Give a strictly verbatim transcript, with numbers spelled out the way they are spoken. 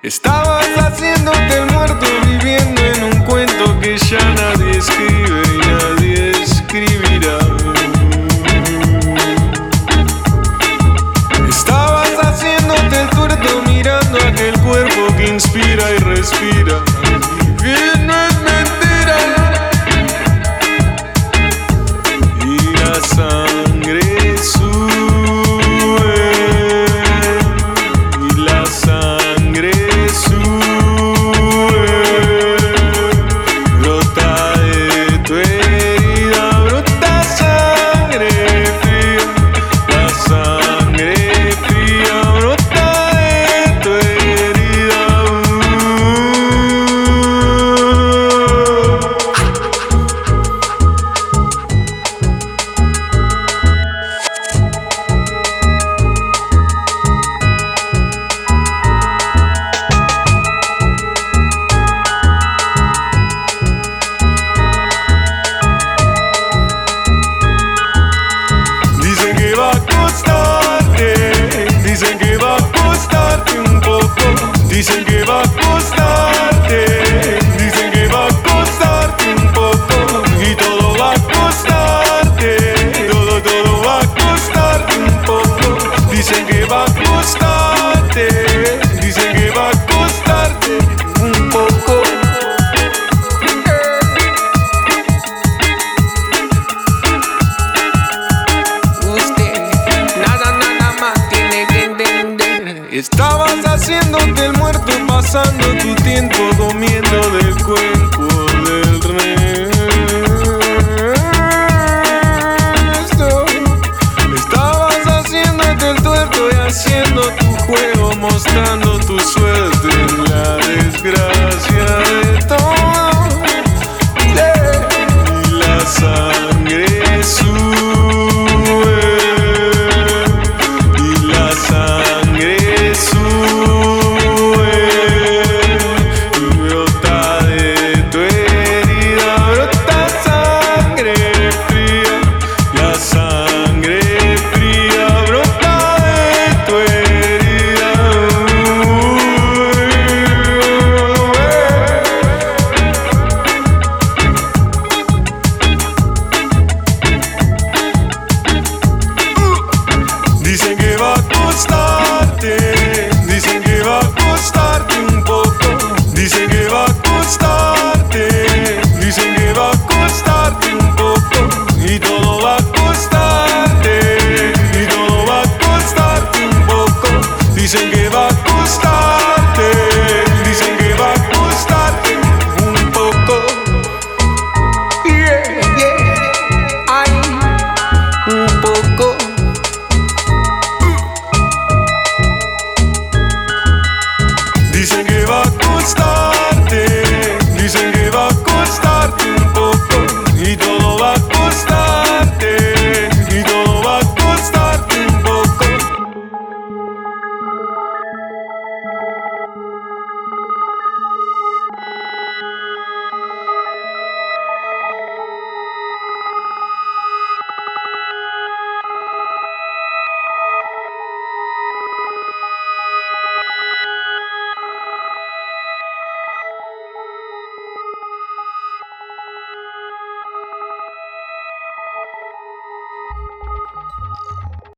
Estabas haciéndote el muerto, viviendo en un cuento que ya nadie escribe y nadie escribirá. Estabas haciéndote el tuerto, mirando aquel cuerpo que inspira y respira. Y bien, no es mentira. Y la sangre sube, y la sangre sube, brota de tu herida, brota sangre fría, la sangre fría brota de tu herida. Dicen que va a costarte, dicen que va a costarte un poco, dicen que va a costarte, dicen que va a costarte un poco, y todo va a costarte, todo, todo va a costarte un poco, dicen que va a costarte, dicen que va a costarte un poco. Usted nada, nada más tiene que entender. Estabas haciéndote el muerto, pasando tu tiempo comiendo del cuerpo del resto. Estabas haciéndote el tuerto y haciendo tu juego, mostrando tu suerte en la desgracia de todo. Yeah. Y la sangre sube, y la sangre sube, y brota de tu herida, brota sangre fría, la sangre fría brota de tu herida. Dicen que va a costar.